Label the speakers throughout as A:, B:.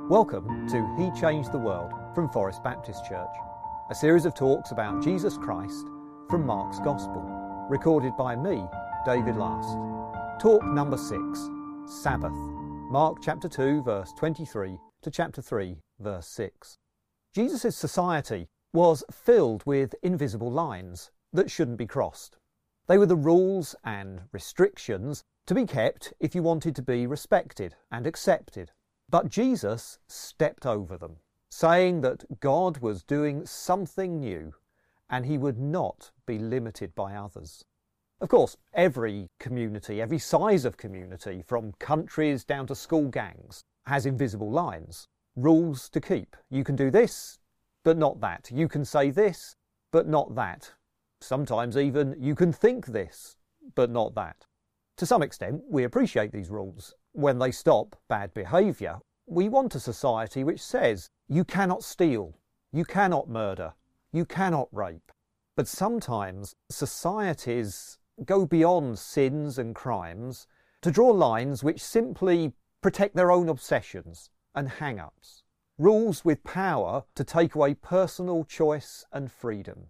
A: Welcome to He Changed the World from Forest Baptist Church, a series of talks about Jesus Christ from Mark's Gospel, recorded by me, David Last. Talk number 6, Sabbath, Mark chapter 2 verse 23 to chapter 3 verse 6. Jesus' society was filled with invisible lines that shouldn't be crossed. They were the rules and restrictions to be kept if you wanted to be respected and accepted. But Jesus stepped over them, saying that God was doing something new and he would not be limited by others. Of course, every community, every size of community, from countries down to school gangs, has invisible lines, rules to keep. You can do this, but not that. You can say this, but not that. Sometimes even you can think this, but not that. To some extent, we appreciate these rules. When they stop bad behaviour, we want a society which says you cannot steal, you cannot murder, you cannot rape. But sometimes societies go beyond sins and crimes to draw lines which simply protect their own obsessions and hang-ups. Rules with power to take away personal choice and freedom.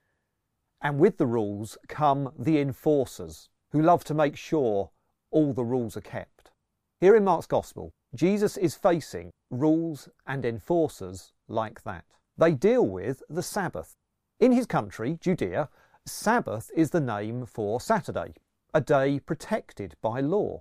A: And with the rules come the enforcers, who love to make sure all the rules are kept. Here in Mark's Gospel, Jesus is facing rules and enforcers like that. They deal with the Sabbath. In his country, Judea, Sabbath is the name for Saturday, a day protected by law.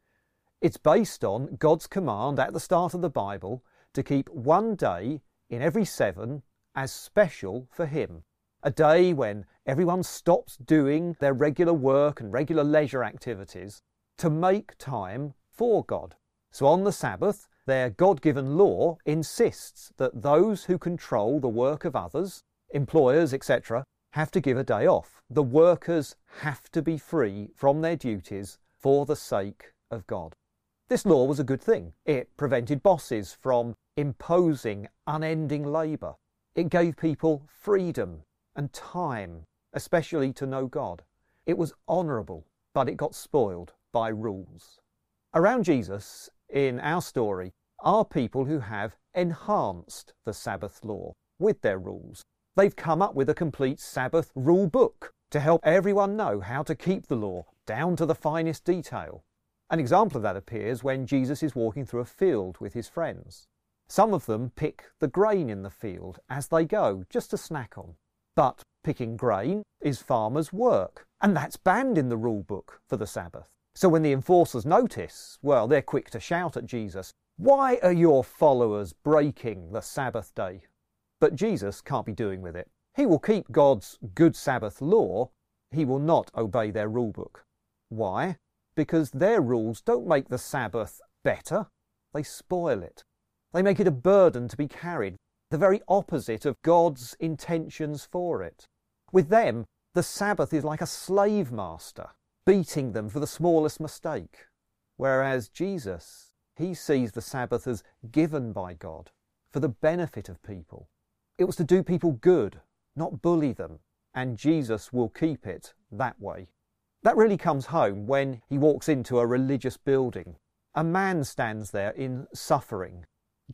A: It's based on God's command at the start of the Bible to keep one day in every 7 as special for him. A day when everyone stops doing their regular work and regular leisure activities to make time for God. So on the Sabbath, their God-given law insists that those who control the work of others, employers, etc., have to give a day off. The workers have to be free from their duties for the sake of God. This law was a good thing. It prevented bosses from imposing unending labour. It gave people freedom and time, especially to know God. It was honourable, but it got spoiled by rules. Around Jesus, in our story, are people who have enhanced the Sabbath law with their rules. They've come up with a complete Sabbath rule book to help everyone know how to keep the law down to the finest detail. An example of that appears when Jesus is walking through a field with his friends. Some of them pick the grain in the field as they go, just to snack on. But picking grain is farmers' work, and that's banned in the rule book for the Sabbath. So when the enforcers notice, well, they're quick to shout at Jesus, "Why are your followers breaking the Sabbath day?" But Jesus can't be doing with it. He will keep God's good Sabbath law. He will not obey their rule book. Why? Because their rules don't make the Sabbath better. They spoil it. They make it a burden to be carried, the very opposite of God's intentions for it. With them, the Sabbath is like a slave master, beating them for the smallest mistake. Whereas Jesus, he sees the Sabbath as given by God for the benefit of people. It was to do people good, not bully them, and Jesus will keep it that way. That really comes home when he walks into a religious building. A man stands there in suffering.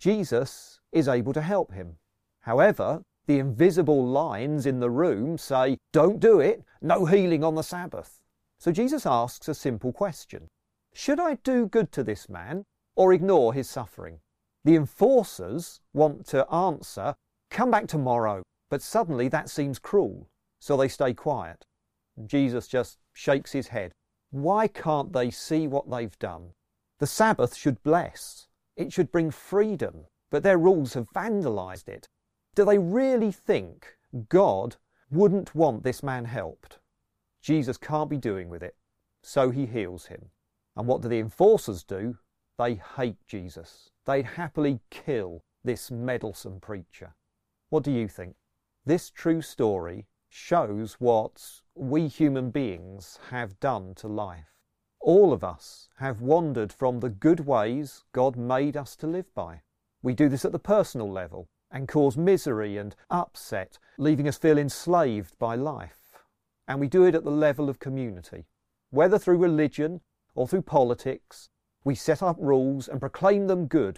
A: Jesus is able to help him. However, the invisible lines in the room say, "Don't do it, no healing on the Sabbath." So Jesus asks a simple question. Should I do good to this man or ignore his suffering? The enforcers want to answer, "Come back tomorrow," but suddenly that seems cruel, so they stay quiet. Jesus just shakes his head. Why can't they see what they've done? The Sabbath should bless. It should bring freedom, but their rules have vandalised it. Do they really think God wouldn't want this man helped? Jesus can't be doing with it, so he heals him. And what do the enforcers do? They hate Jesus. They'd happily kill this meddlesome preacher. What do you think? This true story shows what we human beings have done to life. All of us have wandered from the good ways God made us to live by. We do this at the personal level and cause misery and upset, leaving us feel enslaved by life. And we do it at the level of community. Whether through religion or through politics, we set up rules and proclaim them good,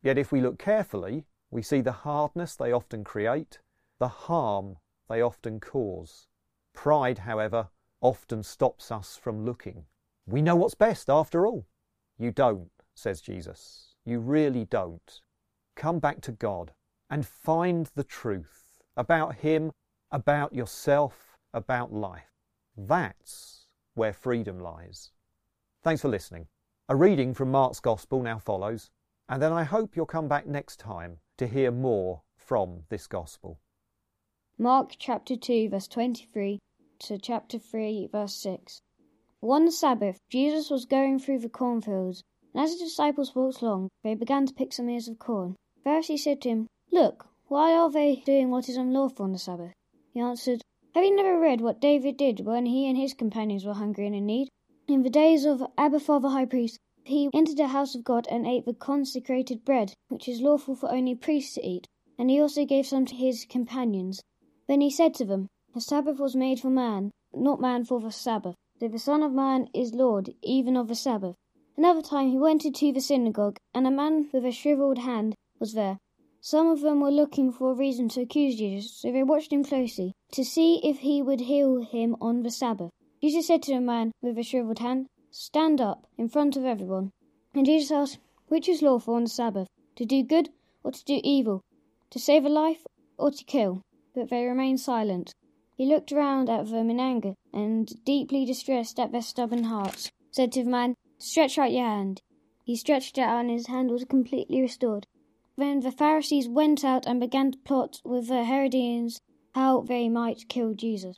A: Yet if we look carefully, we see the hardness they often create, the harm they often cause. Pride, however, often stops us from looking. We know what's best after all. You don't, says Jesus. You really don't. Come back to God and find the truth about Him, about yourself, about life. That's where freedom lies. Thanks for listening. A reading from Mark's Gospel now follows, and then I hope you'll come back next time to hear more from this Gospel.
B: Mark chapter 2 verse 23 to chapter 3 verse 6. One Sabbath, Jesus was going through the cornfields, and as the disciples walked along, they began to pick some ears of corn. The Pharisee said to him, "Look, why are they doing what is unlawful on the Sabbath?" He answered, "Have you never read what David did when he and his companions were hungry and in need? In the days of Abiathar the high priest, he entered the house of God and ate the consecrated bread, which is lawful for only priests to eat, and he also gave some to his companions. Then he said to them, The Sabbath was made for man, not man for the Sabbath. So the Son of Man is Lord, even of the Sabbath." Another time he went into the synagogue, and a man with a shriveled hand was there. Some of them were looking for a reason to accuse Jesus, so they watched him closely, to see if he would heal him on the Sabbath. Jesus said to the man with the shriveled hand, "Stand up in front of everyone." And Jesus asked, "Which is lawful on the Sabbath, to do good or to do evil, to save a life or to kill?" But they remained silent. He looked round at them in anger, and, deeply distressed at their stubborn hearts, said to the man, "Stretch out your hand." He stretched it out, and his hand was completely restored. Then the Pharisees went out and began to plot with the Herodians how they might kill Jesus.